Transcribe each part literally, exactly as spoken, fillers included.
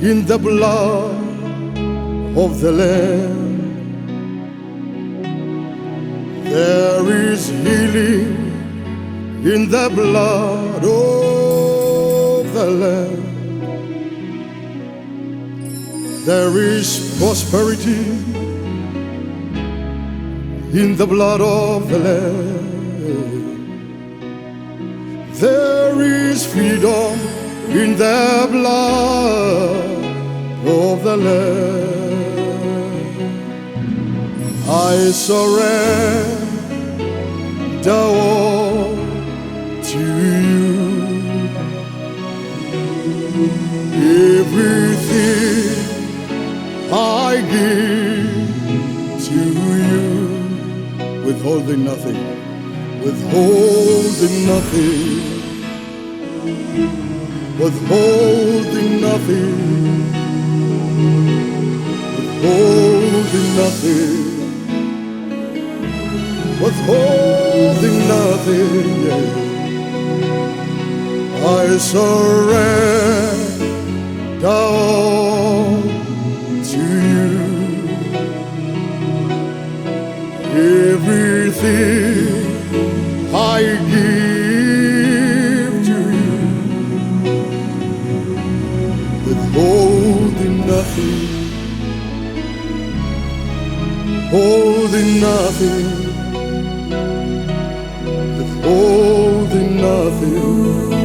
in the blood of the Lamb. There is healing in the blood of the Lamb. There is prosperity in the blood of the Lamb. There is freedom in the blood of the Lamb. I surrender all to you. Everything I give to you, withholding nothing, withholding nothing, withholding nothing, withholding nothing, withholding nothing. Yeah. I surrender all to you. Everything I give to you, withholding nothing, holding nothing, withholding nothing,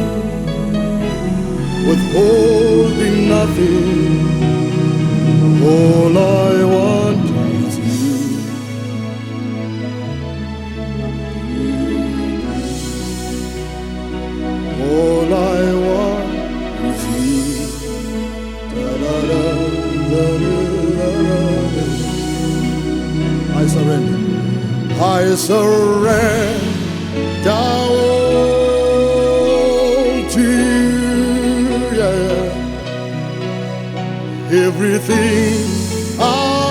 withholding nothing. All I want is you. All I want is you. Da, da, da, da, da, da. I surrender. I surrender all to you. Yeah. Everything I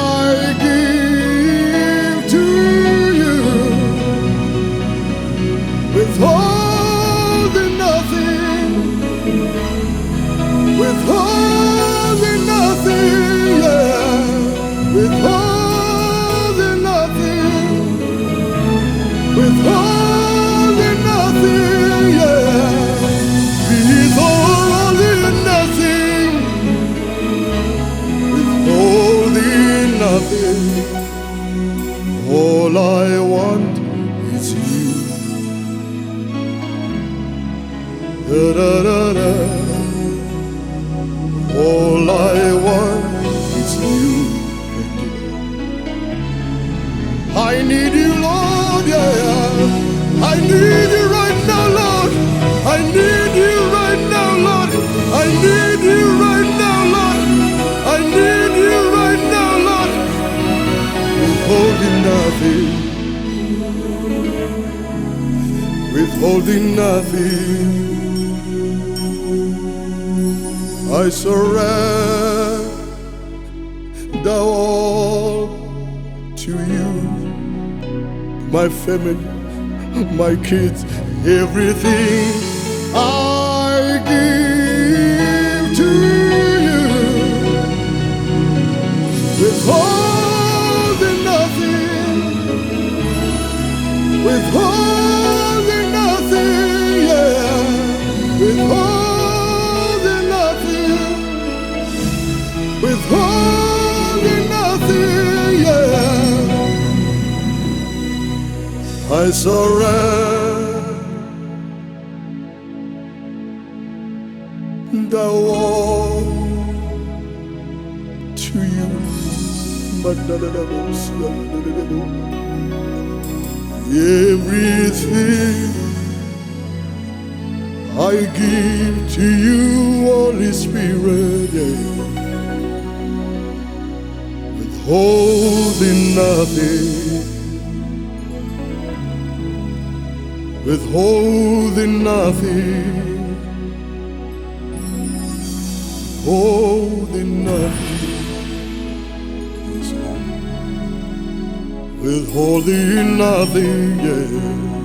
give to you, withholding nothing, withholding nothing, yeah, withholding nothing, withholding nothing, yeah, withholding nothing, withholding nothing. All I want is you. Da, da, da, da. All I want is you. I need you, Lord, yeah. I need you right now, Lord. I need you right now, Lord. I need you right now, Lord. I need you right now, Lord. Withholding nothing, withholding nothing. I surrender all to you. My family, my kids, everything I give to you. Withholding nothing, withholding nothing, yeah. Withholding nothing, withholding nothing, yeah. I surrender all to you. Everything I give to you, Holy Spirit, yeah. Withholding nothing, withholding nothing, holding nothing, withholding nothing, yeah.